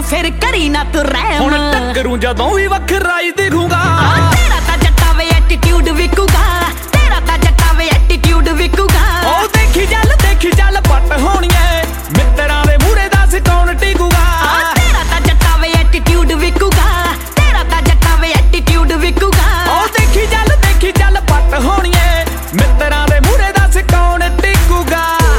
फिर करी ना तू रहम हुण टक्करूं जदों भी वखरा ही दिखूंगा तेरा तां जट्टा वे एटीट्यूड विकू